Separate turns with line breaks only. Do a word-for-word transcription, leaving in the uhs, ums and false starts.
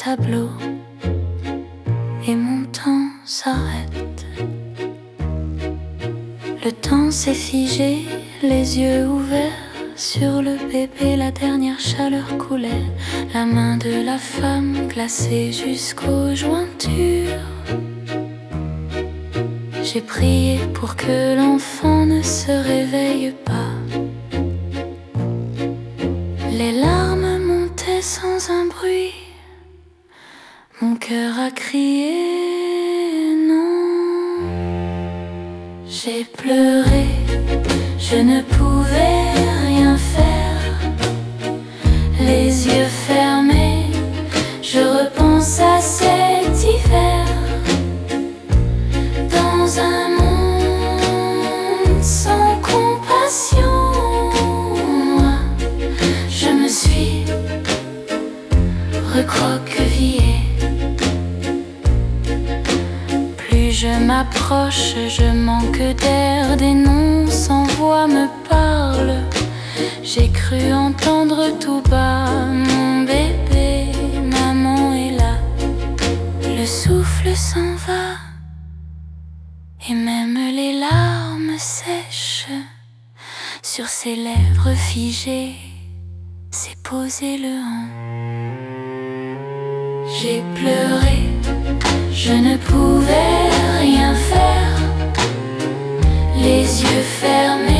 tableau et mon temps s'arrête. Le temps s'est figé, les yeux ouverts. Sur le bébé, la dernière chaleur coulait. La main de la femme glacée jusqu'aux jointures. J'ai prié pour que l'enfant ne se réveille pas. Les larmes montaient sans un bruit. Mon cœur a crié non. J'ai pleuré, je ne pouvais rien faire. Les yeux fermés, je repense à cet hiver. Dans un monde sans compassion, moi, je me suis recroquevillée. Plus je m'approche, je manque d'air. Des noms sans voix me parlent. J'ai cru entendre tout bas mon bébé, maman est là. Le souffle s'en va et même les larmes sèchent. Sur ses lèvres figées s'est posé le han. J'ai pleuré, je ne pouvais rien faire. Les yeux fermés,